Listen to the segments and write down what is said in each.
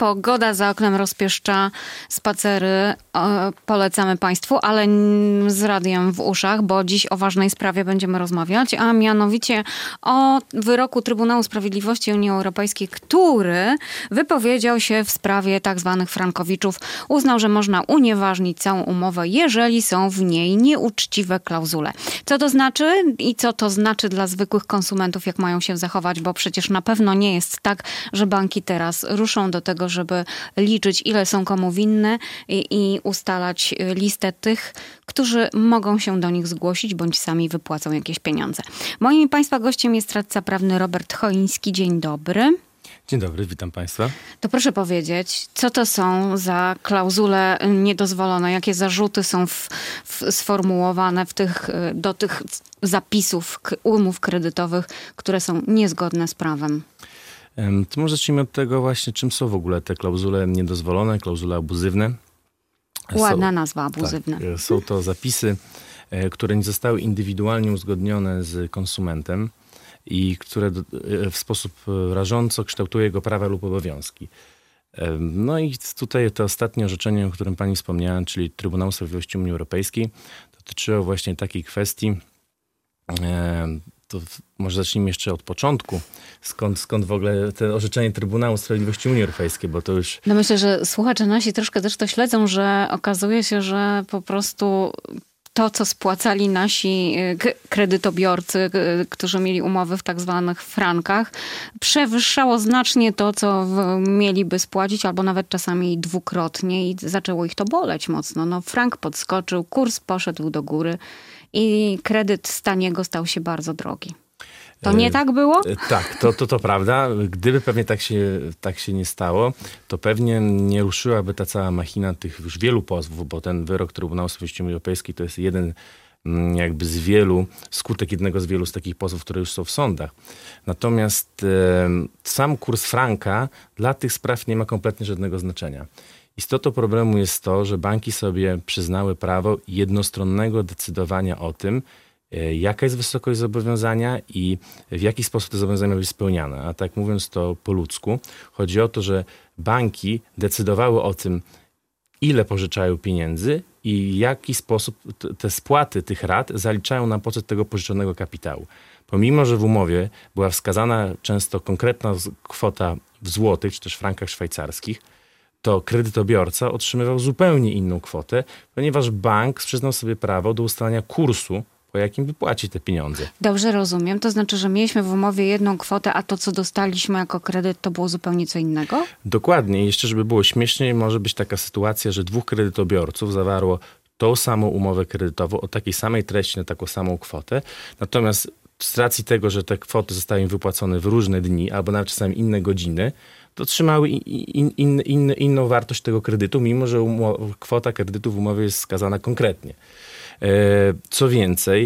Pogoda za oknem rozpieszcza, spacery polecamy Państwu, ale z radiem w uszach, bo dziś o ważnej sprawie będziemy rozmawiać, a mianowicie o wyroku Trybunału Sprawiedliwości Unii Europejskiej, który wypowiedział się w sprawie tak zwanych frankowiczów. Uznał, że można unieważnić całą umowę, jeżeli są w niej nieuczciwe klauzule. Co to znaczy i co to znaczy dla zwykłych konsumentów, jak mają się zachować, bo przecież na pewno nie jest tak, że banki teraz ruszą do tego, żeby liczyć, ile są komu winne i ustalać listę tych, którzy mogą się do nich zgłosić, bądź sami wypłacą jakieś pieniądze. Moim Państwa gościem jest radca prawny Robert Choiński. Dzień dobry. Dzień dobry, witam Państwa. To proszę powiedzieć, co to są za klauzule niedozwolone? Jakie zarzuty są sformułowane do tych zapisów umów kredytowych, które są niezgodne z prawem? To może zacznijmy od tego właśnie, czym są w ogóle te klauzule niedozwolone, klauzule abuzywne. Ładna nazwa, abuzywne. Tak, są to zapisy, które nie zostały indywidualnie uzgodnione z konsumentem i które w sposób rażąco kształtuje jego prawa lub obowiązki. No i tutaj to ostatnie orzeczenie, o którym pani wspomniała, czyli Trybunału Sprawiedliwości Unii Europejskiej, dotyczyło właśnie takiej kwestii. To może zacznijmy jeszcze od początku. Skąd w ogóle to orzeczenie Trybunału Sprawiedliwości Unii Europejskiej, bo to już... No myślę, że słuchacze nasi troszkę też to śledzą, że okazuje się, że po prostu to, co spłacali nasi kredytobiorcy, którzy mieli umowy w tak zwanych frankach, przewyższało znacznie to, co mieliby spłacić, albo nawet czasami dwukrotnie i zaczęło ich to boleć mocno. No, frank podskoczył, kurs poszedł do góry i kredyt z taniego stał się bardzo drogi. To nie tak było? Tak, to prawda. Gdyby pewnie tak się nie stało, to pewnie nie ruszyłaby ta cała machina tych już wielu pozwów, bo ten wyrok Trybunału Sprawiedliwości Unii Europejskiej to jest jeden jakby z wielu, skutek jednego z wielu z takich pozwów, które już są w sądach. Natomiast sam kurs franka dla tych spraw nie ma kompletnie żadnego znaczenia. Istotą problemu jest to, że banki sobie przyznały prawo jednostronnego decydowania o tym, jaka jest wysokość zobowiązania i w jaki sposób te zobowiązania mają być spełniane. A tak mówiąc to po ludzku, chodzi o to, że banki decydowały o tym, ile pożyczają pieniędzy i w jaki sposób te spłaty tych rat zaliczają na poczet tego pożyczonego kapitału. Pomimo, że w umowie była wskazana często konkretna kwota w złotych, czy też frankach szwajcarskich, to kredytobiorca otrzymywał zupełnie inną kwotę, ponieważ bank przyznał sobie prawo do ustalania kursu, po jakim wypłaci te pieniądze. Dobrze rozumiem. To znaczy, że mieliśmy w umowie jedną kwotę, a to, co dostaliśmy jako kredyt, to było zupełnie co innego? Dokładnie. Jeszcze, żeby było śmieszniej, może być taka sytuacja, że dwóch kredytobiorców zawarło tą samą umowę kredytową o takiej samej treści na taką samą kwotę. Natomiast z racji tego, że te kwoty zostały im wypłacone w różne dni, albo nawet czasami inne godziny, to otrzymały inną wartość tego kredytu, mimo że kwota kredytu w umowie jest wskazana konkretnie. Co więcej,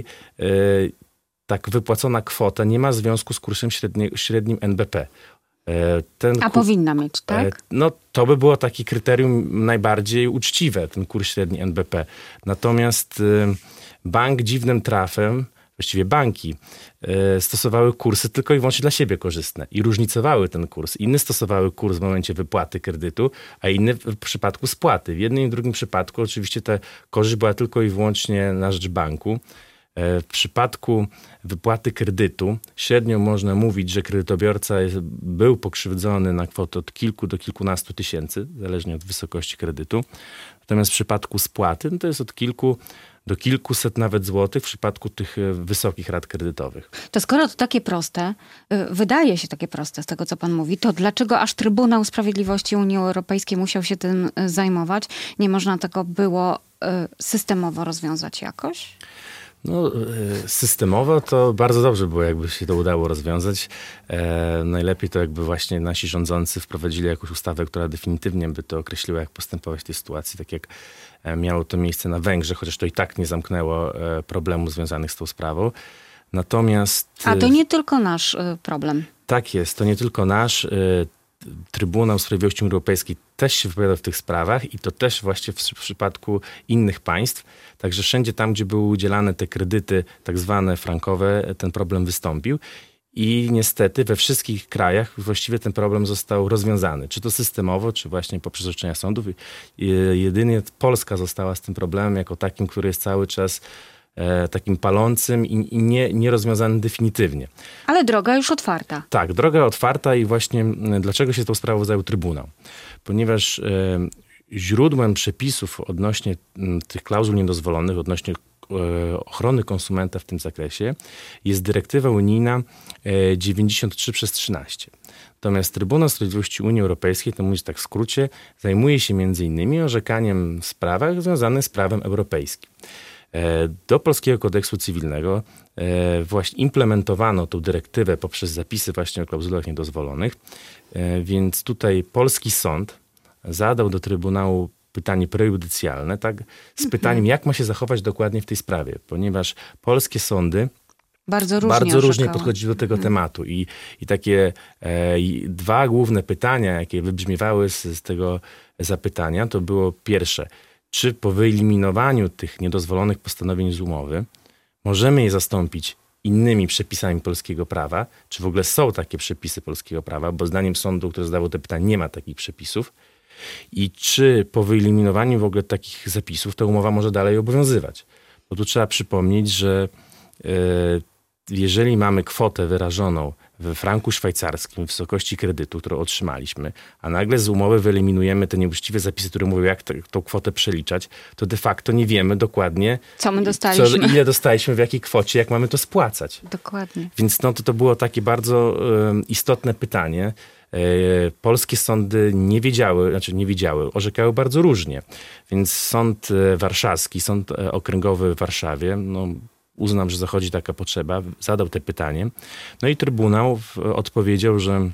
tak wypłacona kwota nie ma związku z kursem średnim NBP. Powinna mieć, tak? No to by było takie kryterium najbardziej uczciwe, ten kurs średni NBP. Natomiast bank dziwnym trafem, właściwie banki, stosowały kursy tylko i wyłącznie dla siebie korzystne i różnicowały ten kurs. Inne stosowały kurs w momencie wypłaty kredytu, a inne w przypadku spłaty. W jednym i drugim przypadku oczywiście ta korzyść była tylko i wyłącznie na rzecz banku. W przypadku wypłaty kredytu średnio można mówić, że kredytobiorca był pokrzywdzony na kwotę od kilku do kilkunastu tysięcy, zależnie od wysokości kredytu. Natomiast w przypadku spłaty to jest od kilku do kilkuset nawet złotych w przypadku tych wysokich rat kredytowych. To skoro to takie proste, wydaje się takie proste z tego, co pan mówi, to dlaczego aż Trybunał Sprawiedliwości Unii Europejskiej musiał się tym zajmować? Nie można tego było systemowo rozwiązać jakoś? No, systemowo to bardzo dobrze było, jakby się to udało rozwiązać. Najlepiej to jakby właśnie nasi rządzący wprowadzili jakąś ustawę, która definitywnie by to określiła, jak postępować w tej sytuacji, tak jak miało to miejsce na Węgrzech, chociaż to i tak nie zamknęło problemów związanych z tą sprawą. Natomiast... A to nie tylko nasz problem. Tak jest, to nie tylko nasz. Trybunał Sprawiedliwości Unii Europejskiej też się wypowiadał w tych sprawach i to też właśnie w przypadku innych państw. Także wszędzie tam, gdzie były udzielane te kredyty tak zwane frankowe, ten problem wystąpił. I niestety we wszystkich krajach właściwie ten problem został rozwiązany. Czy to systemowo, czy właśnie poprzez orzeczenia sądów. Jedynie Polska została z tym problemem jako takim, który jest cały czas takim palącym i nierozwiązanym definitywnie. Ale droga już otwarta. Tak, droga otwarta i właśnie dlaczego się tą sprawą zajął Trybunał? Ponieważ źródłem przepisów odnośnie tych klauzul niedozwolonych, odnośnie ochrony konsumenta w tym zakresie jest dyrektywa unijna 93/13. Natomiast Trybunał Sprawiedliwości Unii Europejskiej, to mówić tak w skrócie, zajmuje się m.in. orzekaniem w sprawach związanych z prawem europejskim. Do Polskiego Kodeksu Cywilnego właśnie implementowano tą dyrektywę poprzez zapisy właśnie o klauzulach niedozwolonych, więc tutaj polski sąd zadał do Trybunału pytanie prejudycjalne, tak, z pytaniem, jak ma się zachować dokładnie w tej sprawie, ponieważ polskie sądy bardzo różnie podchodziły do tego tematu i takie dwa główne pytania, jakie wybrzmiewały z tego zapytania, to było pierwsze, czy po wyeliminowaniu tych niedozwolonych postanowień z umowy możemy je zastąpić innymi przepisami polskiego prawa, czy w ogóle są takie przepisy polskiego prawa, bo zdaniem sądu, który zadawał te pytania, nie ma takich przepisów. I czy po wyeliminowaniu w ogóle takich zapisów ta umowa może dalej obowiązywać? Bo tu trzeba przypomnieć, że jeżeli mamy kwotę wyrażoną we franku szwajcarskim w wysokości kredytu, którą otrzymaliśmy, a nagle z umowy wyeliminujemy te nieuczciwe zapisy, które mówią, jak tą kwotę przeliczać, to de facto nie wiemy dokładnie, co my dostaliśmy. ile dostaliśmy, w jakiej kwocie, jak mamy to spłacać. Dokładnie. Więc to było takie bardzo istotne pytanie. Polskie sądy nie wiedziały, orzekały bardzo różnie. Więc sąd warszawski, sąd okręgowy w Warszawie, uznam, że zachodzi taka potrzeba, zadał te pytanie. No i Trybunał odpowiedział, że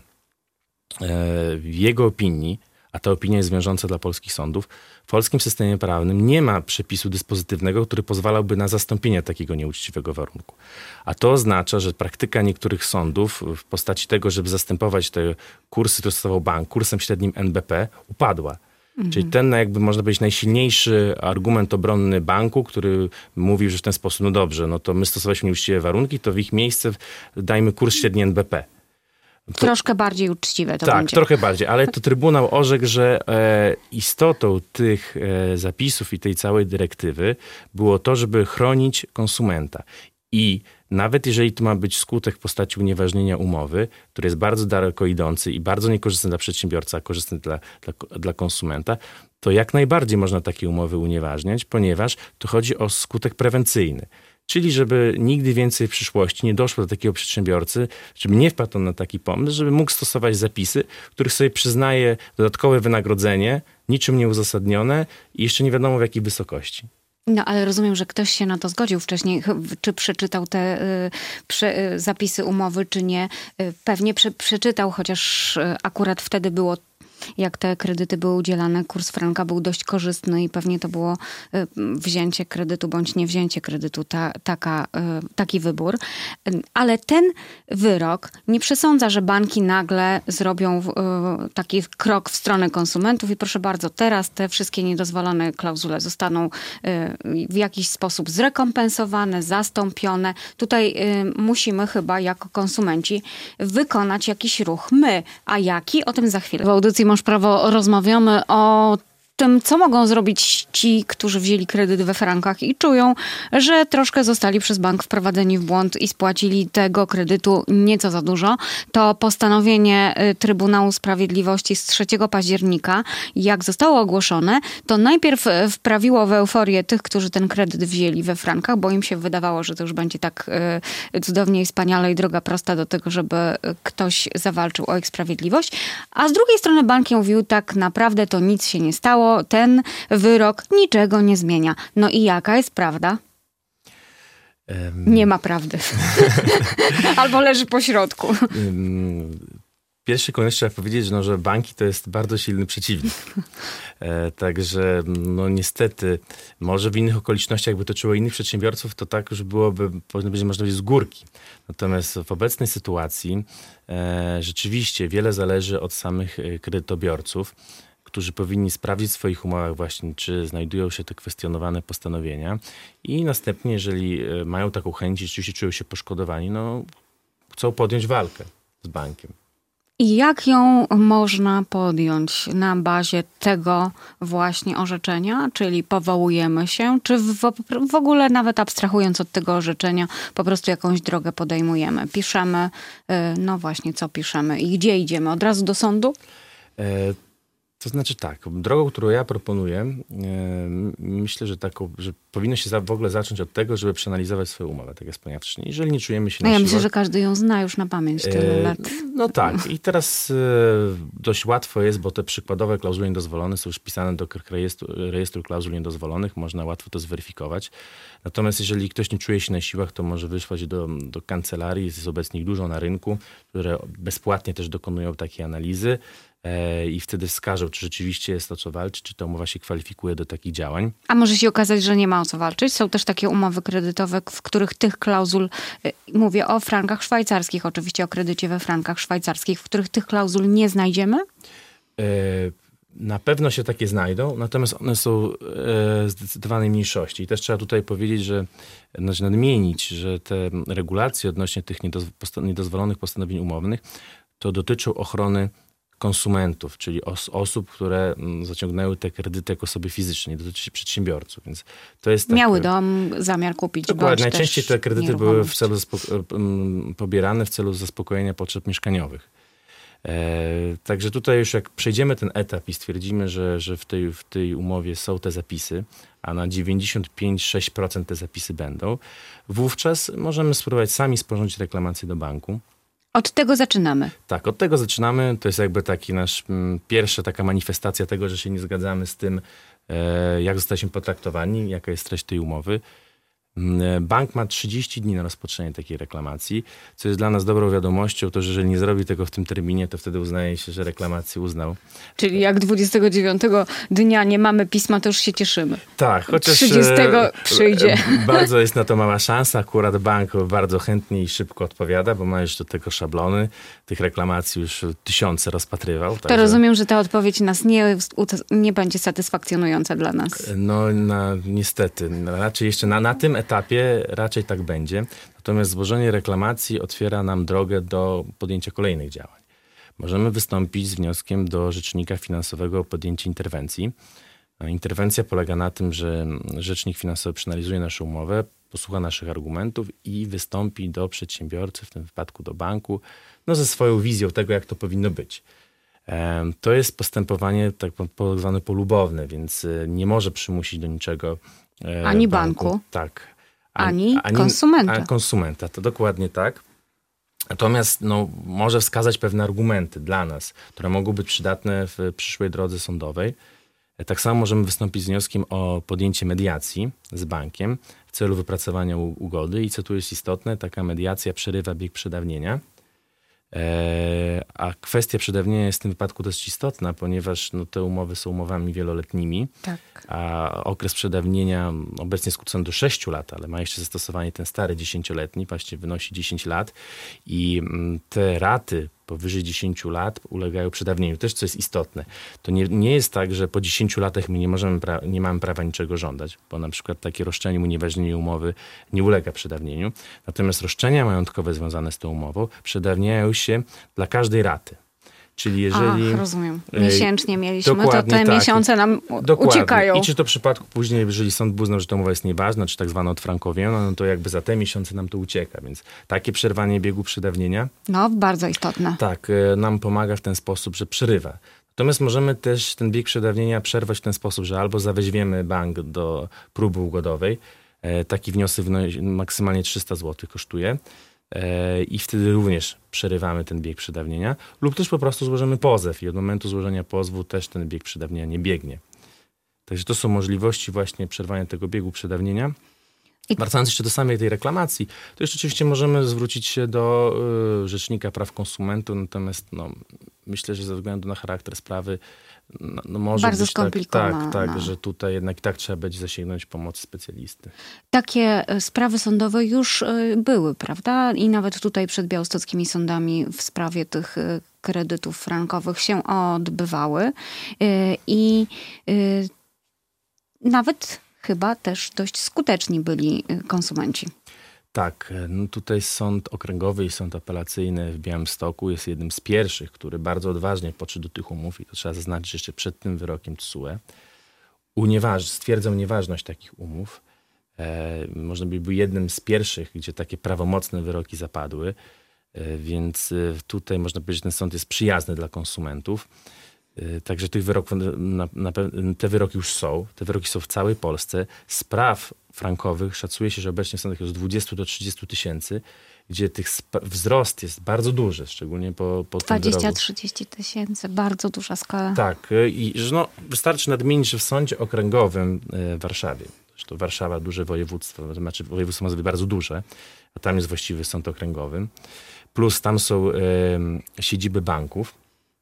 w jego opinii, a ta opinia jest wiążąca dla polskich sądów, w polskim systemie prawnym nie ma przepisu dyspozytywnego, który pozwalałby na zastąpienie takiego nieuczciwego warunku. A to oznacza, że praktyka niektórych sądów w postaci tego, żeby zastępować te kursy, które stosował bank, kursem średnim NBP, upadła. Czyli ten, jakby można powiedzieć, najsilniejszy argument obronny banku, który mówił, że w ten sposób, no dobrze, no to my stosowaliśmy nieuczciwe warunki, to w ich miejsce dajmy kurs średni NBP. Troszkę bardziej uczciwe to będzie. Tak, trochę bardziej, ale to Trybunał orzekł, że istotą tych zapisów i tej całej dyrektywy było to, żeby chronić konsumenta. I nawet jeżeli to ma być skutek w postaci unieważnienia umowy, który jest bardzo daleko idący i bardzo niekorzystny dla przedsiębiorcy, a korzystny dla konsumenta, to jak najbardziej można takie umowy unieważniać, ponieważ tu chodzi o skutek prewencyjny. Czyli żeby nigdy więcej w przyszłości nie doszło do takiego przedsiębiorcy, żeby nie wpadł on na taki pomysł, żeby mógł stosować zapisy, w których sobie przyznaje dodatkowe wynagrodzenie, niczym nieuzasadnione i jeszcze nie wiadomo w jakiej wysokości. No, ale rozumiem, że ktoś się na to zgodził wcześniej, czy przeczytał te zapisy umowy, czy nie. Pewnie przeczytał, chociaż akurat wtedy było, jak te kredyty były udzielane, kurs franka był dość korzystny i pewnie to było wzięcie kredytu bądź nie wzięcie kredytu, taki wybór. Ale ten wyrok nie przesądza, że banki nagle zrobią taki krok w stronę konsumentów i proszę bardzo, teraz te wszystkie niedozwolone klauzule zostaną w jakiś sposób zrekompensowane, zastąpione. Tutaj musimy chyba jako konsumenci wykonać jakiś ruch. My, a jaki? O tym za chwilę. W audycji Masz Prawo rozmawiamy o tym, co mogą zrobić ci, którzy wzięli kredyt we frankach i czują, że troszkę zostali przez bank wprowadzeni w błąd i spłacili tego kredytu nieco za dużo. To postanowienie Trybunału Sprawiedliwości z 3 października, jak zostało ogłoszone, to najpierw wprawiło w euforię tych, którzy ten kredyt wzięli we frankach, bo im się wydawało, że to już będzie tak cudownie i wspaniale i droga prosta do tego, żeby ktoś zawalczył o ich sprawiedliwość. A z drugiej strony banki mówiły, tak naprawdę to nic się nie stało, ten wyrok niczego nie zmienia. No i jaka jest prawda? Nie ma prawdy. Albo leży po środku. W pierwszej kolejności trzeba powiedzieć, że banki to jest bardzo silny przeciwnik. Także niestety, może w innych okolicznościach jakby toczyło innych przedsiębiorców, to tak już powinno być można powiedzieć z górki. Natomiast w obecnej sytuacji rzeczywiście wiele zależy od samych kredytobiorców, którzy powinni sprawdzić w swoich umowach właśnie, czy znajdują się te kwestionowane postanowienia i następnie, jeżeli mają taką chęć i rzeczywiście czują się poszkodowani, chcą podjąć walkę z bankiem. I jak ją można podjąć na bazie tego właśnie orzeczenia? Czyli powołujemy się, czy w ogóle nawet abstrahując od tego orzeczenia, po prostu jakąś drogę podejmujemy? Piszemy, no właśnie, co piszemy i gdzie idziemy? Od razu do sądu? To znaczy tak, drogą, którą ja proponuję, myślę, że powinno się w ogóle zacząć od tego, żeby przeanalizować swoją umowę, tak jak wspomniałem wcześniej. Jeżeli nie czujemy się na Ja siłach, myślę, że każdy ją zna już na pamięć tyle lat. No tak. I teraz dość łatwo jest, bo te przykładowe klauzule niedozwolone są już wpisane do rejestru klauzul niedozwolonych. Można łatwo to zweryfikować. Natomiast jeżeli ktoś nie czuje się na siłach, to może wysłać do kancelarii, jest obecnie ich dużo na rynku, które bezpłatnie też dokonują takiej analizy. I wtedy wskażą, czy rzeczywiście jest o co walczyć, czy ta umowa się kwalifikuje do takich działań. A może się okazać, że nie ma o co walczyć? Są też takie umowy kredytowe, w których tych klauzul, mówię o frankach szwajcarskich, oczywiście o kredycie we frankach szwajcarskich, w których tych klauzul nie znajdziemy? Na pewno się takie znajdą, natomiast one są w zdecydowanej mniejszości. I też trzeba tutaj powiedzieć, nadmienić, że te regulacje odnośnie tych niedozwolonych postanowień umownych to dotyczą ochrony konsumentów, czyli osób, które zaciągnęły te kredyty jako osoby fizyczne, nie dotyczy przedsiębiorców. Więc to jest miały zamiar kupić. Dokładnie. Najczęściej te kredyty były pobierane w celu zaspokojenia potrzeb mieszkaniowych. Także tutaj już jak przejdziemy ten etap i stwierdzimy, że w tej umowie są te zapisy, a na 95-6% te zapisy będą, wówczas możemy spróbować sami sporządzić reklamację do banku. Od tego zaczynamy. Tak, od tego zaczynamy. To jest jakby taki nasz pierwsza taka manifestacja tego, że się nie zgadzamy z tym, jak zostaliśmy potraktowani, jaka jest treść tej umowy. Bank ma 30 dni na rozpoczęcie takiej reklamacji, co jest dla nas dobrą wiadomością, to że jeżeli nie zrobi tego w tym terminie, to wtedy uznaje się, że reklamację uznał. Czyli jak 29 dnia nie mamy pisma, to już się cieszymy. Tak, chociaż 30 przyjdzie. Bardzo jest na to mała szansa. Akurat bank bardzo chętnie i szybko odpowiada, bo ma już do tego szablony. Tych reklamacji już tysiące rozpatrywał. To rozumiem, że ta odpowiedź nas nie będzie satysfakcjonująca dla nas. No niestety. Raczej jeszcze na tym etapie raczej tak będzie. Natomiast złożenie reklamacji otwiera nam drogę do podjęcia kolejnych działań. Możemy wystąpić z wnioskiem do rzecznika finansowego o podjęcie interwencji. Interwencja polega na tym, że rzecznik finansowy przeanalizuje naszą umowę, posłucha naszych argumentów i wystąpi do przedsiębiorcy, w tym wypadku do banku, ze swoją wizją tego, jak to powinno być. To jest postępowanie tak zwane polubowne, więc nie może przymusić do niczego ani banku. Tak. Ani konsumenta. Konsumenta, to dokładnie tak. Natomiast może wskazać pewne argumenty dla nas, które mogą być przydatne w przyszłej drodze sądowej. Tak samo możemy wystąpić z wnioskiem o podjęcie mediacji z bankiem w celu wypracowania ugody i co tu jest istotne, taka mediacja przerywa bieg przedawnienia. A kwestia przedawnienia jest w tym wypadku dość istotna, ponieważ te umowy są umowami wieloletnimi, tak. A okres przedawnienia obecnie skrócony do 6 lat, ale ma jeszcze zastosowanie ten stary 10-letni, właściwie wynosi 10 lat i te raty powyżej 10 lat ulegają przedawnieniu. Też co jest istotne, to nie jest tak, że po 10 latach my nie mamy prawa niczego żądać, bo na przykład takie roszczenie o unieważnienie umowy nie ulega przedawnieniu. Natomiast roszczenia majątkowe związane z tą umową przedawniają się dla każdej raty. Czyli jeżeli... rozumiem. Miesięcznie mieliśmy, to te tak. miesiące nam uciekają. I czy to w przypadku później, jeżeli sąd uznał, że ta umowa jest nieważna, czy tak zwana odfrankowiona, to jakby za te miesiące nam to ucieka. Więc takie przerwanie biegu przedawnienia... bardzo istotne. Tak, nam pomaga w ten sposób, że przerywa. Natomiast możemy też ten bieg przedawnienia przerwać w ten sposób, że albo zaweźmiemy bank do próby ugodowej. Taki wniosek maksymalnie 300 zł kosztuje. I wtedy również przerywamy ten bieg przedawnienia lub też po prostu złożymy pozew i od momentu złożenia pozwu też ten bieg przedawnienia nie biegnie. Także to są możliwości właśnie przerwania tego biegu przedawnienia. Wracając jeszcze do samej tej reklamacji, to jeszcze oczywiście możemy zwrócić się do Rzecznika Praw Konsumentów, natomiast myślę, że ze względu na charakter sprawy może bardzo być skomplikowana. Tak, że tutaj jednak i tak trzeba będzie zasięgnąć pomocy specjalisty. Takie sprawy sądowe już były, prawda? I nawet tutaj przed białostockimi sądami w sprawie tych kredytów frankowych się odbywały. I nawet chyba też dość skuteczni byli konsumenci. Tak, no tutaj Sąd Okręgowy i Sąd Apelacyjny w Białymstoku jest jednym z pierwszych, który bardzo odważnie podszedł do tych umów i to trzeba zaznaczyć jeszcze przed tym wyrokiem TSUE. Stwierdzał nieważność takich umów. Można by był jednym z pierwszych, gdzie takie prawomocne wyroki zapadły, więc tutaj można powiedzieć, że ten sąd jest przyjazny dla konsumentów. Także tych wyroków, te wyroki już są. Te wyroki są w całej Polsce. Spraw frankowych szacuje się, że obecnie są od 20 do 30 tysięcy, gdzie wzrost jest bardzo duży, szczególnie po tym wyroku. 20-30 tysięcy, bardzo duża skala. Tak, i że wystarczy nadmienić, że w Sądzie Okręgowym w Warszawie, zresztą Warszawa duże województwo, znaczy województwo ma bardzo duże, a tam jest właściwy sąd okręgowy, plus tam są siedziby banków,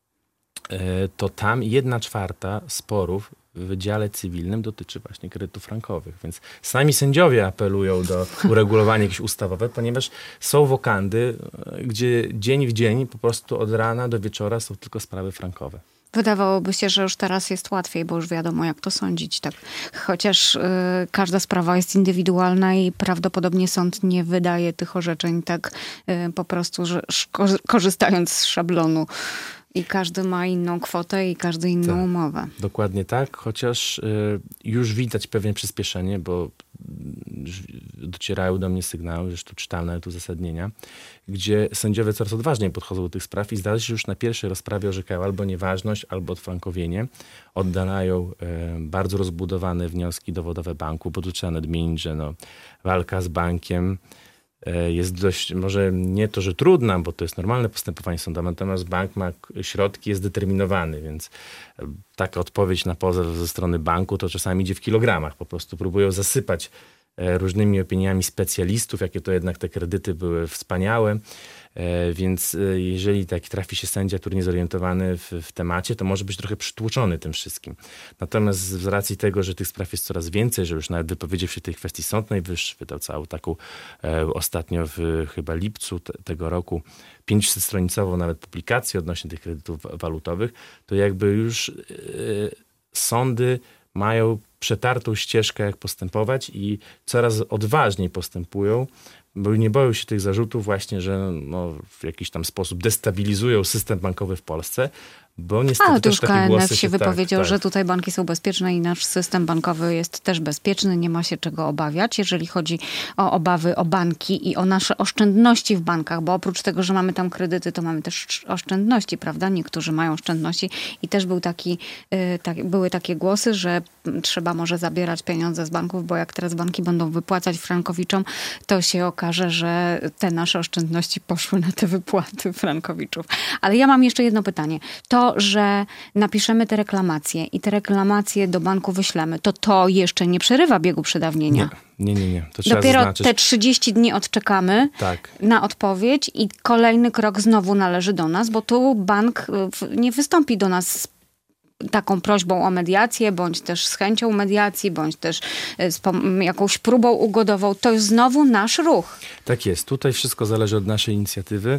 to tam 1/4 sporów w wydziale cywilnym dotyczy właśnie kredytów frankowych. Więc sami sędziowie apelują do uregulowania jakieś ustawowe, ponieważ są wokandy, gdzie dzień w dzień po prostu od rana do wieczora są tylko sprawy frankowe. Wydawałoby się, że już teraz jest łatwiej, bo już wiadomo, jak to sądzić. Tak. Chociaż każda sprawa jest indywidualna i prawdopodobnie sąd nie wydaje tych orzeczeń tak po prostu, że korzystając z szablonu. I każdy ma inną kwotę i każdy inną umowę. Dokładnie tak, chociaż już widać pewne przyspieszenie, bo docierają do mnie sygnały, zresztą czytałem nawet uzasadnienia, gdzie sędziowie coraz odważniej podchodzą do tych spraw i zdaje się, że już na pierwszej rozprawie orzekają albo nieważność, albo odfrankowienie. Oddalają bardzo rozbudowane wnioski dowodowe banku, bo tu trzeba nadmienić, że walka z bankiem jest dość, może nie to, że trudna, bo to jest normalne postępowanie sądowe, natomiast bank ma środki, jest determinowany, więc taka odpowiedź na pozew ze strony banku to czasami idzie w kilogramach. Po prostu próbują zasypać różnymi opiniami specjalistów, jakie to jednak te kredyty były wspaniałe. Więc jeżeli tak trafi się sędzia, który nie jest zorientowany w temacie, to może być trochę przytłoczony tym wszystkim. Natomiast z racji tego, że tych spraw jest coraz więcej, że już nawet wypowiedział się w tej kwestii Sąd Najwyższy, wydał całą taką ostatnio w chyba lipcu tego roku 500-stronicową nawet publikację odnośnie tych kredytów walutowych, to jakby już sądy mają przetartą ścieżkę, jak postępować i coraz odważniej postępują, bo nie boją się tych zarzutów właśnie, że w jakiś tam sposób destabilizują system bankowy w Polsce, bo niestety ale to też już takie głosy KNF się wypowiedział, że tutaj banki są bezpieczne i nasz system bankowy jest też bezpieczny, nie ma się czego obawiać, jeżeli chodzi o obawy o banki i o nasze oszczędności w bankach, bo oprócz tego, że mamy tam kredyty, to mamy też oszczędności, prawda? Niektórzy mają oszczędności i też były takie głosy, że trzeba może zabierać pieniądze z banków, bo jak teraz banki będą wypłacać frankowiczom, to się okaże, że te nasze oszczędności poszły na te wypłaty frankowiczów. Ale ja mam jeszcze jedno pytanie. To, że napiszemy te reklamacje i te reklamacje do banku wyślemy, to jeszcze nie przerywa biegu przedawnienia. Nie. To trzeba dopiero zaznaczyć. te 30 dni odczekamy na odpowiedź i kolejny krok znowu należy do nas, bo tu bank nie wystąpi do nas z taką prośbą o mediację, bądź też z chęcią mediacji, bądź też z jakąś próbą ugodową. To jest znowu nasz ruch. Tak jest. Tutaj wszystko zależy od naszej inicjatywy.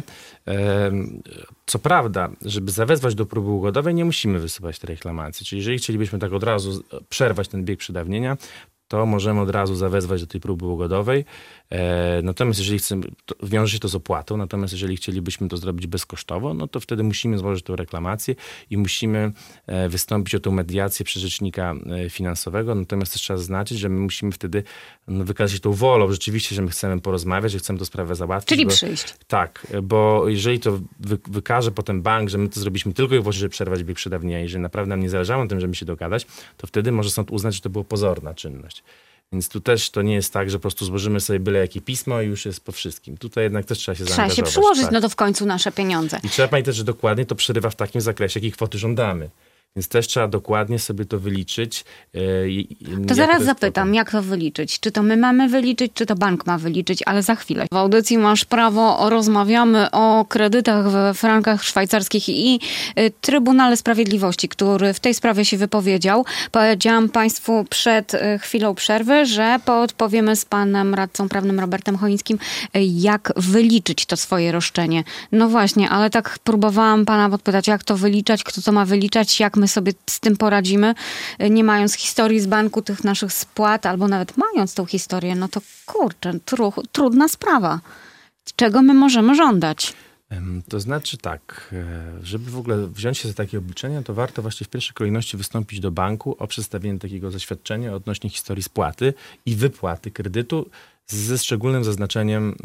Co prawda, żeby zawezwać do próby ugodowej, nie musimy wysyłać tej reklamacji. Czyli jeżeli chcielibyśmy tak od razu przerwać ten bieg przedawnienia, to możemy od razu zawezwać do tej próby ugodowej. Natomiast jeżeli chcemy, to wiąże się to z opłatą, natomiast jeżeli chcielibyśmy to zrobić bezkosztowo, no to wtedy musimy złożyć tę reklamację i musimy wystąpić o tę mediację przez rzecznika finansowego. Natomiast też trzeba zaznaczyć, że my musimy wtedy wykazać tą wolą rzeczywiście, że my chcemy porozmawiać, że chcemy tę sprawę załatwić. Czyli przyjść. Tak, bo jeżeli to wykaże potem bank, że my to zrobiliśmy tylko i wyłącznie, żeby przerwać bieg przedawnienia, jeżeli naprawdę nam nie zależało na tym, żeby się dogadać, to wtedy może sąd uznać, że to była pozorna czynność. Więc tu też to nie jest tak, że po prostu złożymy sobie byle jakie pismo i już jest po wszystkim. Tutaj jednak też trzeba się zaangażować. Trzeba się przyłożyć, no to w końcu nasze pieniądze. I trzeba pamiętać, że dokładnie to przerywa w takim zakresie, jakiej kwoty żądamy. Więc też trzeba dokładnie sobie to wyliczyć. To zaraz zapytam, jak to wyliczyć? Czy to my mamy wyliczyć, czy to bank ma wyliczyć? Ale za chwilę. W audycji Masz Prawo rozmawiamy o kredytach w frankach szwajcarskich i Trybunale Sprawiedliwości, który w tej sprawie się wypowiedział. Powiedziałam Państwu przed chwilą przerwy, że podpowiemy z panem radcą prawnym Robertem Chojnickim, jak wyliczyć to swoje roszczenie. No właśnie, ale tak próbowałam pana podpytać, jak to wyliczać, kto to ma wyliczać, jak my my sobie z tym poradzimy, nie mając historii z banku tych naszych spłat, albo nawet mając tą historię, no to kurczę, trudna sprawa. Czego my możemy żądać? To znaczy tak, żeby w ogóle wziąć się za takie obliczenia, to warto właśnie w pierwszej kolejności wystąpić do banku o przedstawienie takiego zaświadczenia odnośnie historii spłaty i wypłaty kredytu ze szczególnym zaznaczeniem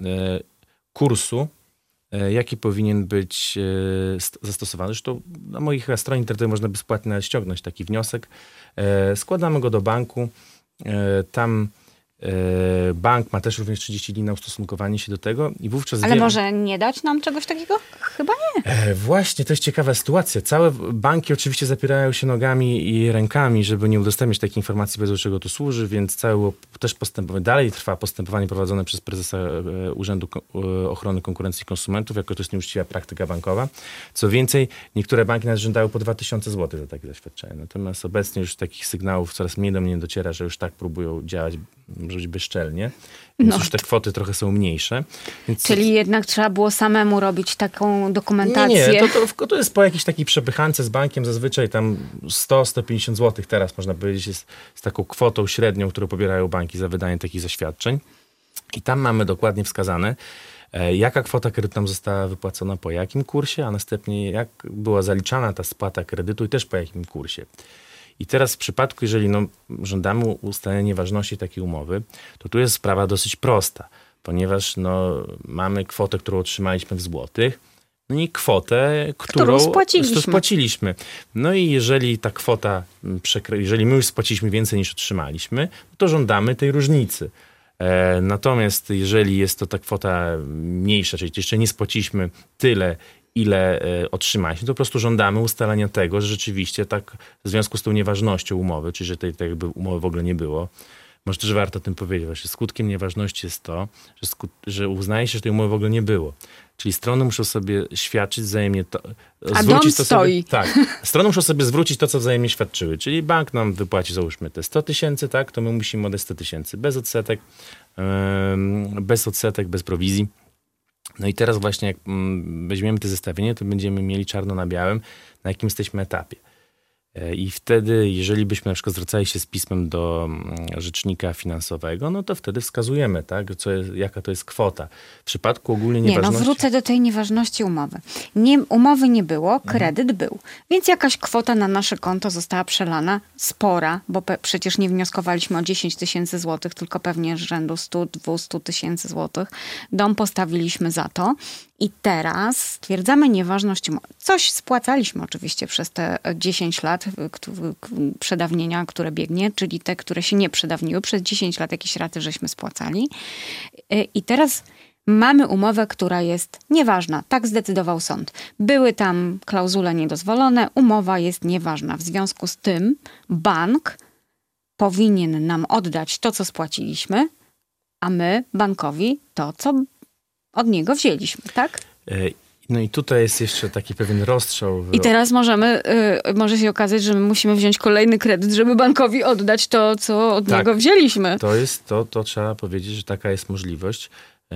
kursu, jaki powinien być zastosowany. Zresztą na moich stronie internetowej można bezpłatnie ściągnąć taki wniosek. Składamy go do banku. Tam bank ma też również 30 dni na ustosunkowanie się do tego i wówczas... Ale może nie dać nam czegoś takiego? Chyba nie. Właśnie, to jest ciekawa sytuacja. Całe banki oczywiście zapierają się nogami i rękami, żeby nie udostępniać takiej informacji, bez czego to służy, więc całe też postępowanie, dalej trwa postępowanie prowadzone przez prezesa Urzędu Ochrony Konkurencji i Konsumentów, jako to jest nieuczciwa praktyka bankowa. Co więcej, niektóre banki nawet żądały po 2000 zł za takie zaświadczenie. Natomiast obecnie już takich sygnałów coraz mniej do mnie dociera, że już tak próbują działać, może być bezczelnie, więc już te kwoty trochę są mniejsze. Więc... Czyli jednak trzeba było samemu robić taką dokumentację. Nie, to jest po jakiejś takiej przepychance z bankiem, zazwyczaj tam 100-150 zł teraz można powiedzieć jest z taką kwotą średnią, którą pobierają banki za wydanie takich zaświadczeń. I tam mamy dokładnie wskazane, jaka kwota kredytu nam została wypłacona, po jakim kursie, a następnie jak była zaliczana ta spłata kredytu i też po jakim kursie. I teraz w przypadku, jeżeli żądamy ustalenia nieważności takiej umowy, to tu jest sprawa dosyć prosta, ponieważ mamy kwotę, którą otrzymaliśmy w złotych, i kwotę, którą spłaciliśmy. No i jeżeli ta kwota, jeżeli my już spłaciliśmy więcej niż otrzymaliśmy, to żądamy tej różnicy. Natomiast jeżeli jest to ta kwota mniejsza, czyli jeszcze nie spłaciliśmy tyle, ile otrzymaliśmy, to po prostu żądamy ustalenia tego, że rzeczywiście tak w związku z tą nieważnością umowy, czyli że tej jakby umowy w ogóle nie było. Może też warto o tym powiedzieć. Właśnie skutkiem nieważności jest to, że uznaje się, że tej umowy w ogóle nie było. Czyli strony muszą sobie świadczyć wzajemnie to. A dom stoi. Tak. Strony muszą sobie zwrócić to, co wzajemnie świadczyły. Czyli bank nam wypłaci, załóżmy, te 100 000, tak, to my musimy oddać 100 000 bez odsetek, bez prowizji. No i teraz właśnie jak weźmiemy to zestawienie, to będziemy mieli czarno na białym, na jakim jesteśmy etapie. I wtedy, jeżeli byśmy na przykład zwracali się z pismem do rzecznika finansowego, no to wtedy wskazujemy, tak, jaka to jest kwota. W przypadku ogólnie nieważności... wrócę do tej nieważności umowy. Umowy nie było, kredyt był. Więc jakaś kwota na nasze konto została przelana, spora, bo przecież nie wnioskowaliśmy o 10 000 złotych, tylko pewnie z rzędu 100-200 tysięcy złotych. Dom postawiliśmy za to. I teraz stwierdzamy nieważność umowy. Coś spłacaliśmy oczywiście przez te 10 lat przedawnienia, które biegnie, czyli te, które się nie przedawniły. Przez 10 lat jakieś raty żeśmy spłacali. I teraz mamy umowę, która jest nieważna. Tak zdecydował sąd. Były tam klauzule niedozwolone, umowa jest nieważna. W związku z tym bank powinien nam oddać to, co spłaciliśmy, a my bankowi to, co od niego wzięliśmy, tak? No i tutaj jest jeszcze taki pewien rozstrzał. I teraz może się okazać, że my musimy wziąć kolejny kredyt, żeby bankowi oddać to, co od niego wzięliśmy. To trzeba powiedzieć, że taka jest możliwość.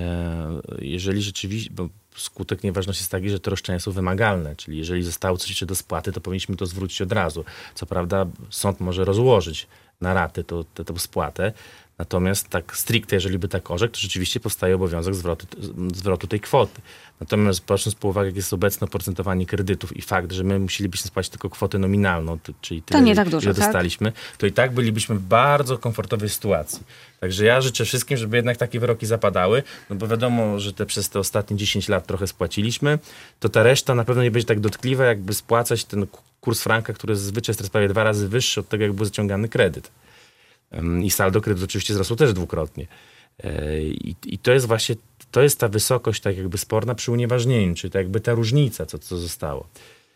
Jeżeli rzeczywiście, bo skutek nieważności jest taki, że te roszczenia są wymagalne, czyli jeżeli zostało coś jeszcze do spłaty, to powinniśmy to zwrócić od razu. Co prawda sąd może rozłożyć na raty tę spłatę, natomiast tak stricte, jeżeli by tak orzekł, to rzeczywiście powstaje obowiązek zwrotu tej kwoty. Natomiast patrząc po uwagę, jak jest obecne oprocentowanie kredytów i fakt, że my musielibyśmy spłacić tylko kwotę nominalną, czyli tyle, nie tak dużo, ile dostaliśmy, to i tak bylibyśmy w bardzo komfortowej sytuacji. Także ja życzę wszystkim, żeby jednak takie wyroki zapadały, no bo wiadomo, że przez te ostatnie 10 lat trochę spłaciliśmy, to ta reszta na pewno nie będzie tak dotkliwa, jakby spłacać ten kurs franka, który zazwyczaj jest prawie 2 razy wyższy od tego, jak był zaciągany kredyt. I saldo kredytu oczywiście wzrosło też dwukrotnie. I to jest właśnie, to jest ta wysokość tak jakby sporna przy unieważnieniu, czyli tak jakby ta różnica, co zostało.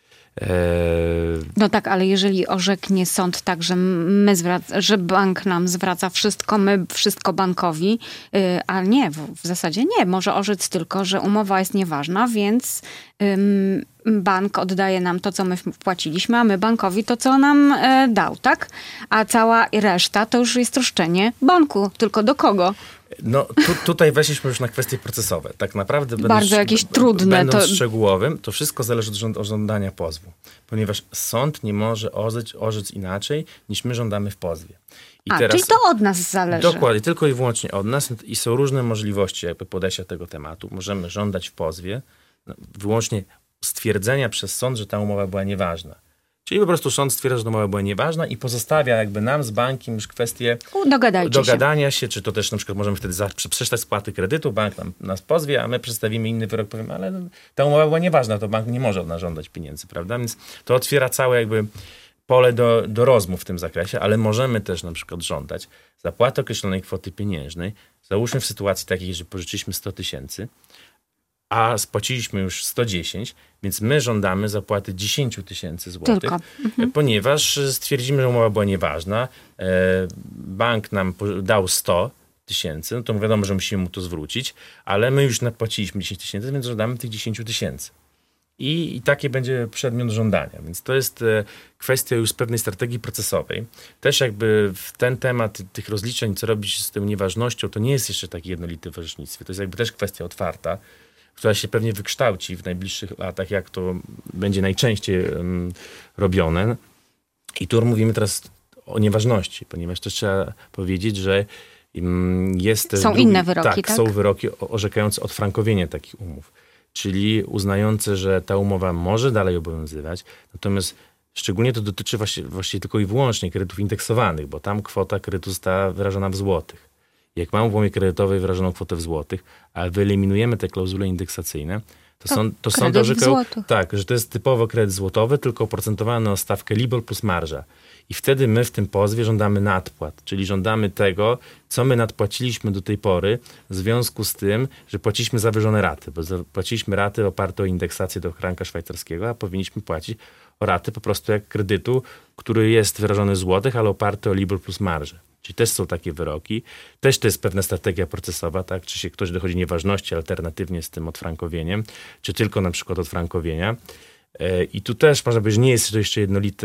No tak, ale jeżeli orzeknie sąd tak, że bank nam zwraca wszystko, my wszystko bankowi, a nie, w zasadzie nie. Może orzec tylko, że umowa jest nieważna, więc bank oddaje nam to, co my wpłaciliśmy, a my bankowi to, co nam dał, tak? A cała reszta to już jest roszczenie banku. Tylko do kogo? No tutaj weszliśmy już na kwestie procesowe. Tak naprawdę bardzo jakieś trudne. Będąc szczegółowym, to wszystko zależy od żądania pozwu. Ponieważ sąd nie może orzec inaczej, niż my żądamy w pozwie. Czyli to od nas zależy. Dokładnie, tylko i wyłącznie od nas. I są różne możliwości jakby podejścia tego tematu. Możemy żądać w pozwie wyłącznie stwierdzenia przez sąd, że ta umowa była nieważna. Czyli po prostu sąd stwierdza, że ta umowa była nieważna i pozostawia jakby nam z bankiem już kwestię dogadania się, czy to też na przykład możemy wtedy zaprzestać spłaty kredytu, bank nas pozwie, a my przedstawimy inny wyrok, powiemy, ale ta umowa była nieważna, to bank nie może od nas żądać pieniędzy, prawda? Więc to otwiera całe jakby pole do rozmów w tym zakresie, ale możemy też na przykład żądać zapłaty określonej kwoty pieniężnej. Załóżmy w sytuacji takiej, że pożyczyliśmy 100 000, a spłaciliśmy już 110, więc my żądamy zapłaty 10 000 złotych, ponieważ stwierdzimy, że umowa była nieważna. Bank nam dał 100 000, no to wiadomo, że musimy mu to zwrócić, ale my już napłaciliśmy 10 000, więc żądamy tych 10 000. I taki będzie przedmiot żądania. Więc to jest kwestia już pewnej strategii procesowej. Też jakby w ten temat tych rozliczeń, co robić z tą nieważnością, to nie jest jeszcze taki jednolity w orzecznictwie. To jest jakby też kwestia otwarta, która się pewnie wykształci w najbliższych latach, jak to będzie najczęściej robione. I tu mówimy teraz o nieważności, ponieważ też trzeba powiedzieć, że jest też inne wyroki, tak? Są wyroki orzekające odfrankowienie takich umów. Czyli uznające, że ta umowa może dalej obowiązywać, natomiast szczególnie to dotyczy właściwie tylko i wyłącznie kredytów indeksowanych, bo tam kwota kredytu została wyrażona w złotych. Jak mamy w umowie kredytowej wyrażoną kwotę w złotych, a wyeliminujemy te klauzule indeksacyjne, to sąd orzekał, że to jest typowo kredyt złotowy, tylko oprocentowany o stawkę LIBOR plus marża. I wtedy my w tym pozwie żądamy nadpłat, czyli żądamy tego, co my nadpłaciliśmy do tej pory w związku z tym, że płaciliśmy zawyżone raty, bo płaciliśmy raty oparte o indeksację do franka szwajcarskiego, a powinniśmy płacić o raty po prostu jak kredytu, który jest wyrażony w złotych, ale oparty o LIBOR plus marżę. Czyli też są takie wyroki. Też to jest pewna strategia procesowa, tak? Czy się ktoś dochodzi nieważności alternatywnie z tym odfrankowieniem, czy tylko na przykład odfrankowienia. I tu też można powiedzieć, że nie jest to jeszcze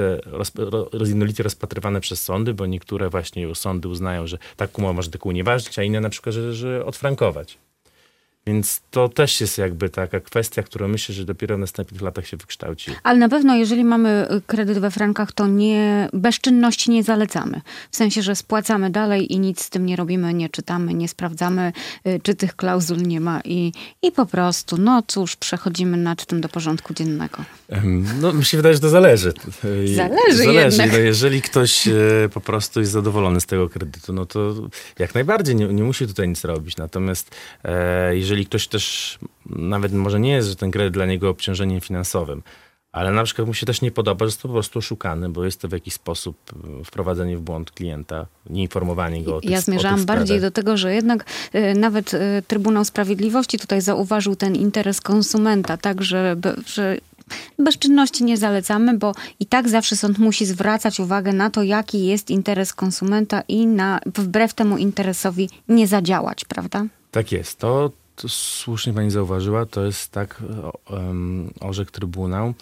jednolicie rozpatrywane przez sądy, bo niektóre właśnie sądy uznają, że tak umowa może tylko unieważnić, a inne na przykład, że odfrankować. Więc to też jest jakby taka kwestia, którą myślę, że dopiero w następnych latach się wykształci. Ale na pewno, jeżeli mamy kredyt we frankach, to bezczynności nie zalecamy. W sensie, że spłacamy dalej i nic z tym nie robimy, nie czytamy, nie sprawdzamy, czy tych klauzul nie ma i po prostu, no cóż, przechodzimy nad tym do porządku dziennego. No, mi się wydaje, że to zależy. Zależy jednak. No, jeżeli ktoś po prostu jest zadowolony z tego kredytu, no to jak najbardziej nie musi tutaj nic robić. Natomiast jeżeli ktoś też nawet może nie jest, że ten kredyt dla niego obciążeniem finansowym, ale na przykład mu się też nie podoba, że jest to po prostu oszukany, bo jest to w jakiś sposób wprowadzenie w błąd klienta, nieinformowanie go o tych sprawach. Ja zmierzałam bardziej do tego, że jednak nawet Trybunał Sprawiedliwości tutaj zauważył ten interes konsumenta, tak, że bezczynności nie zalecamy, bo i tak zawsze sąd musi zwracać uwagę na to, jaki jest interes konsumenta i wbrew temu interesowi nie zadziałać, prawda? Tak jest. To słusznie pani zauważyła, to jest tak orzekł Trybunał,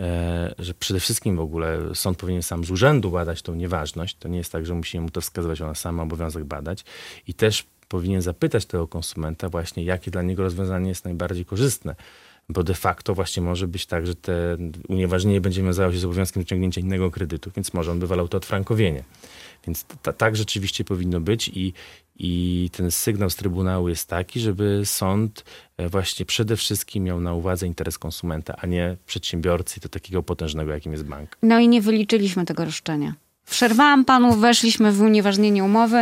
że przede wszystkim w ogóle sąd powinien sam z urzędu badać tą nieważność. To nie jest tak, że musimy mu to wskazywać, ona sama obowiązek badać. I też powinien zapytać tego konsumenta właśnie, jakie dla niego rozwiązanie jest najbardziej korzystne. Bo de facto właśnie może być tak, że te unieważnienie będzie wiązało się z obowiązkiem wyciągnięcia innego kredytu, więc może on by wolał to odfrankowienie. Więc tak rzeczywiście powinno być i ten sygnał z Trybunału jest taki, żeby sąd właśnie przede wszystkim miał na uwadze interes konsumenta, a nie przedsiębiorcy, to takiego potężnego, jakim jest bank. No i nie wyliczyliśmy tego roszczenia. Przerwałam panu, weszliśmy w unieważnienie umowy,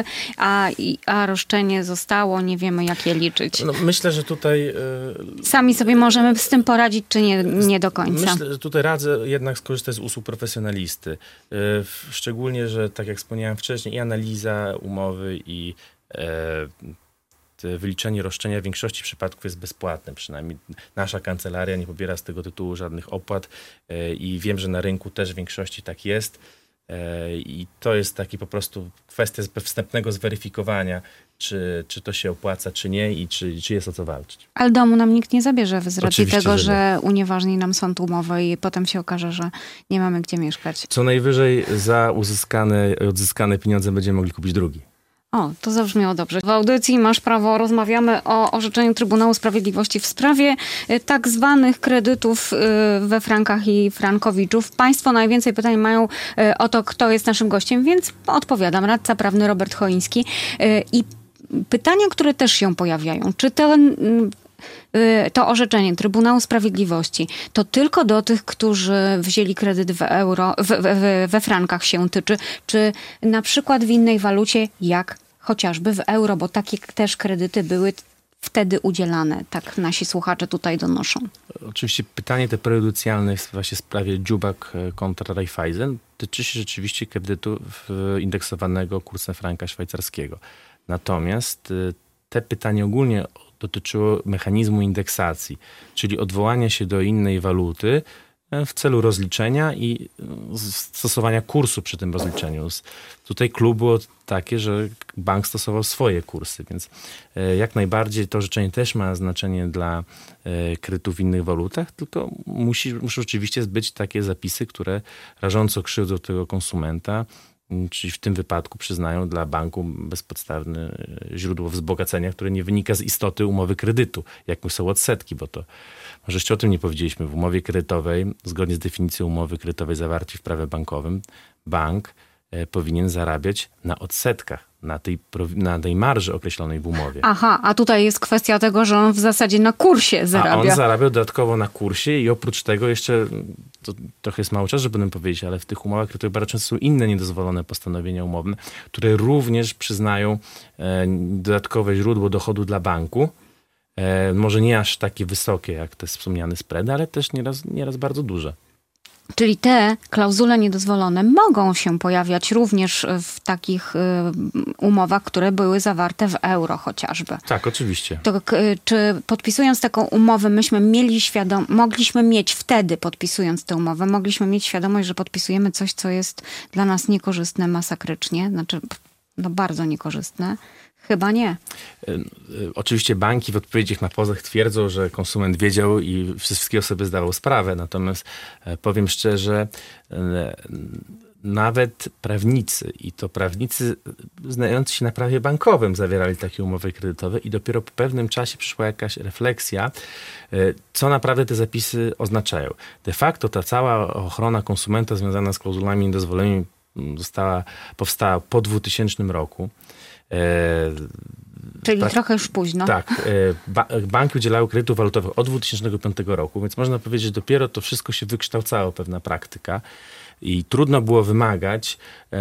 a roszczenie zostało, nie wiemy jak je liczyć. No, myślę, że tutaj... Sami sobie możemy z tym poradzić, czy nie do końca? Myślę, że tutaj radzę jednak skorzystać z usług profesjonalisty. Szczególnie, że tak jak wspomniałem wcześniej, i analiza umowy, i wyliczenie roszczenia w większości przypadków jest bezpłatne. Przynajmniej nasza kancelaria nie pobiera z tego tytułu żadnych opłat i wiem, że na rynku też w większości tak jest. I to jest taki po prostu kwestia wstępnego zweryfikowania, czy to się opłaca, czy nie i czy jest o co walczyć. Ale domu nam nikt nie zabierze z racji tego, że unieważni nam sąd umowę i potem się okaże, że nie mamy gdzie mieszkać. Co najwyżej za odzyskane pieniądze będziemy mogli kupić drugi. O, to zabrzmiało dobrze. W audycji Masz Prawo rozmawiamy o orzeczeniu Trybunału Sprawiedliwości w sprawie tak zwanych kredytów we frankach i frankowiczów. Państwo najwięcej pytań mają o to, kto jest naszym gościem, więc odpowiadam. Radca prawny Robert Choiński. I pytania, które też się pojawiają. Czy to orzeczenie Trybunału Sprawiedliwości to tylko do tych, którzy wzięli kredyt w euro, we frankach się tyczy, czy na przykład w innej walucie, jak chociażby w euro, bo takie też kredyty były wtedy udzielane, tak nasi słuchacze tutaj donoszą. Oczywiście pytanie te prejudycjalne w właśnie sprawie Dziubak kontra Raiffeisen tyczy się rzeczywiście kredytu indeksowanego kursem franka szwajcarskiego. Natomiast te pytanie ogólnie dotyczyło mechanizmu indeksacji, czyli odwołania się do innej waluty w celu rozliczenia i stosowania kursu przy tym rozliczeniu. Tutaj klucz było takie, że bank stosował swoje kursy, więc jak najbardziej to orzeczenie też ma znaczenie dla kredytów w innych walutach, tylko muszą oczywiście być takie zapisy, które rażąco krzywdzą tego konsumenta, czyli w tym wypadku przyznają dla banku bezpodstawne źródło wzbogacenia, które nie wynika z istoty umowy kredytu, jak są odsetki, bo to może jeszcze o tym nie powiedzieliśmy. W umowie kredytowej, zgodnie z definicją umowy kredytowej zawartej w prawie bankowym, bank powinien zarabiać na odsetkach, na tej marży określonej w umowie. Aha, a tutaj jest kwestia tego, że on w zasadzie na kursie zarabia. A on zarabiał dodatkowo na kursie i oprócz tego jeszcze, to trochę jest mało czasu, żeby powiedzieć, ale w tych umowach kredytowych bardzo często są inne niedozwolone postanowienia umowne, które również przyznają dodatkowe źródło dochodu dla banku. Może nie aż takie wysokie jak te wspomniane spready, ale też nieraz bardzo duże. Czyli te klauzule niedozwolone mogą się pojawiać również w takich umowach, które były zawarte w euro chociażby. Tak, oczywiście. To, czy podpisując taką umowę, mogliśmy mieć wtedy, podpisując tę umowę, mogliśmy mieć świadomość, że podpisujemy coś, co jest dla nas niekorzystne masakrycznie, znaczy bardzo niekorzystne? Chyba nie. Oczywiście banki w odpowiedziach na pozew twierdzą, że konsument wiedział i wszystkiego sobie zdawał sprawę. Natomiast powiem szczerze, nawet prawnicy, i to prawnicy znający się na prawie bankowym, zawierali takie umowy kredytowe i dopiero po pewnym czasie przyszła jakaś refleksja, co naprawdę te zapisy oznaczają. De facto ta cała ochrona konsumenta związana z klauzulami niedozwolonymi powstała po 2000 roku. Czyli trochę już późno. Tak. Banki udzielały kredytów walutowych od 2005 roku, więc można powiedzieć, że dopiero to wszystko się wykształcało, pewna praktyka. I trudno było wymagać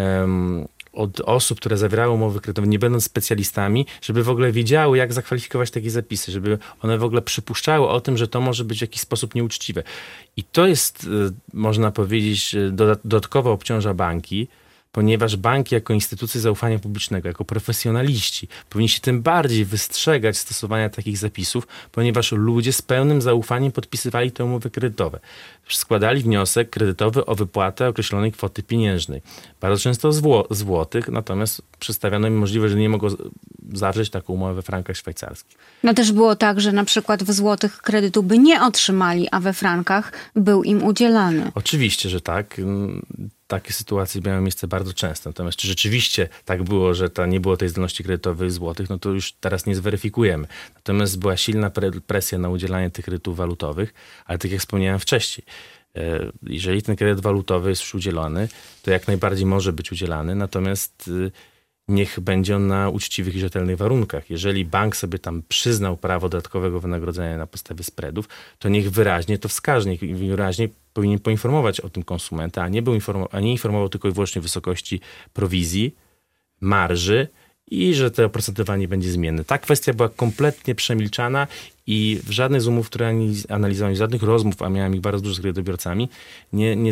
od osób, które zawierały umowy kredytowe, nie będąc specjalistami, żeby w ogóle wiedziały, jak zakwalifikować takie zapisy, żeby one w ogóle przypuszczały o tym, że to może być w jakiś sposób nieuczciwe. I to jest, można powiedzieć, dodatkowo obciąża banki, ponieważ banki jako instytucje zaufania publicznego, jako profesjonaliści powinni się tym bardziej wystrzegać stosowania takich zapisów, ponieważ ludzie z pełnym zaufaniem podpisywali te umowy kredytowe. Składali wniosek kredytowy o wypłatę określonej kwoty pieniężnej. Bardzo często złotych, natomiast przedstawiano im możliwość, że nie mogą zawrzeć taką umowę we frankach szwajcarskich. No też było tak, że na przykład w złotych kredytu by nie otrzymali, a we frankach był im udzielany. Oczywiście, że tak. Takie sytuacje miały miejsce bardzo często. Natomiast czy rzeczywiście tak było, że nie było tej zdolności kredytowej złotych, no to już teraz nie zweryfikujemy. Natomiast była silna presja na udzielanie tych kredytów walutowych, ale tak jak wspomniałem wcześniej, jeżeli ten kredyt walutowy jest już udzielony, to jak najbardziej może być udzielany, natomiast niech będzie on na uczciwych i rzetelnych warunkach. Jeżeli bank sobie tam przyznał prawo dodatkowego wynagrodzenia na podstawie spreadów, to niech wyraźnie to wskaże, niech wyraźnie powinien poinformować o tym konsumenta, a nie informował tylko i wyłącznie wysokości prowizji, marży i że to oprocentowanie będzie zmienne. Ta kwestia była kompletnie przemilczana i w żadnych z umów, które analizowałem, żadnych rozmów, a miałem ich bardzo dużo z kredytobiorcami, nie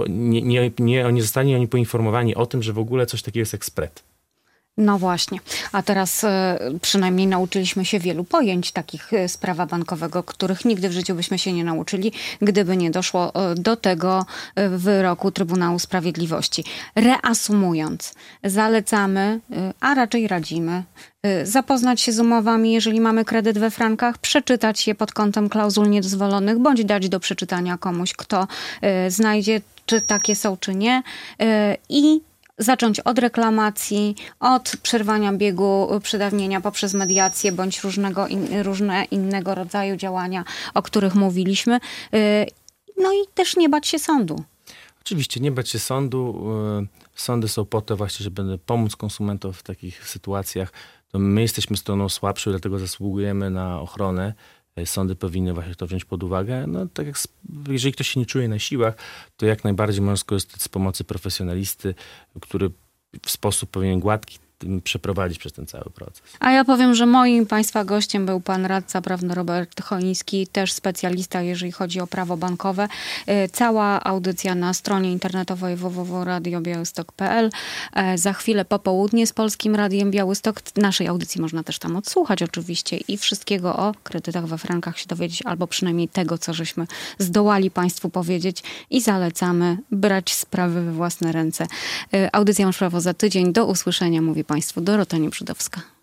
zostali oni poinformowani o tym, że w ogóle coś takiego jest jak spread. No właśnie. A teraz przynajmniej nauczyliśmy się wielu pojęć takich z prawa bankowego, których nigdy w życiu byśmy się nie nauczyli, gdyby nie doszło do tego wyroku Trybunału Sprawiedliwości. Reasumując, zalecamy, a raczej radzimy, zapoznać się z umowami, jeżeli mamy kredyt we frankach, przeczytać je pod kątem klauzul niedozwolonych, bądź dać do przeczytania komuś, kto znajdzie, czy takie są, czy nie. I zacząć od reklamacji, od przerwania biegu przedawnienia poprzez mediację bądź różne innego rodzaju działania, o których mówiliśmy. No i też nie bać się sądu. Oczywiście, nie bać się sądu. Sądy są po to właśnie, żeby pomóc konsumentom w takich sytuacjach. To my jesteśmy stroną słabszą, dlatego zasługujemy na ochronę. Sądy powinny właśnie to wziąć pod uwagę. No, tak jak jeżeli ktoś się nie czuje na siłach, to jak najbardziej może skorzystać z pomocy profesjonalisty, który w sposób pewien gładki przeprowadzić przez ten cały proces. A ja powiem, że moim Państwa gościem był pan radca prawny Robert Chojński, też specjalista, jeżeli chodzi o prawo bankowe. Cała audycja na stronie internetowej www.radiobiałystok.pl. Za chwilę popołudnie z Polskim Radiem Białystok. Naszej audycji można też tam odsłuchać oczywiście i wszystkiego o kredytach we frankach się dowiedzieć, albo przynajmniej tego, co żeśmy zdołali Państwu powiedzieć i zalecamy brać sprawy we własne ręce. Audycja Masz Prawo za tydzień. Do usłyszenia, mówi Państwu Dorota Niebrzydowska.